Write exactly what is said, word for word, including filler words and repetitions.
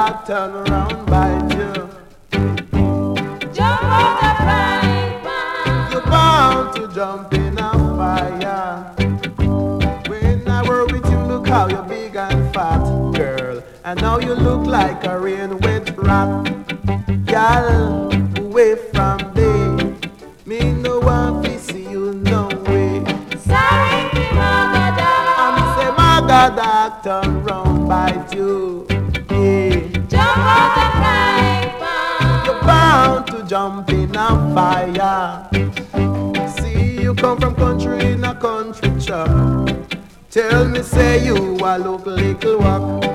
dog turn around bite you. Jump out the frying pan. You're bound to jump in a fire. When I were with you, look how you're big and fat, girl. And now you look like a rain wet rat. Girl, away from me. Me no want to see you no way. Sorry, me mama dog. And me say, my dog turn round bite you. Yeah. Jump out the frying pan. You're bound to jump in a fire. See, you come from country in a country chop. Tell me, say you a look little walk.